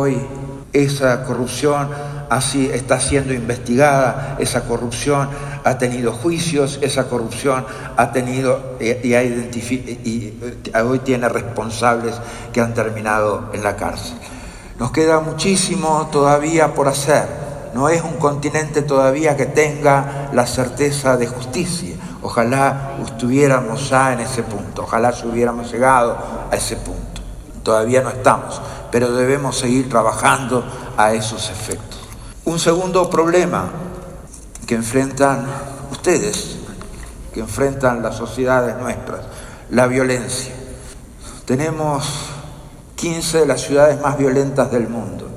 hoy esa corrupción así está siendo investigada, esa corrupción ha tenido juicios, esa corrupción ha tenido y hoy tiene responsables que han terminado en la cárcel. Nos queda muchísimo todavía por hacer. No es un continente todavía que tenga la certeza de justicia. Ojalá estuviéramos ya en ese punto, ojalá si hubiéramos llegado a ese punto. Todavía no estamos, pero debemos seguir trabajando a esos efectos. Un segundo problema que enfrentan ustedes, que enfrentan las sociedades nuestras, la violencia. Tenemos 15 de las ciudades más violentas del mundo.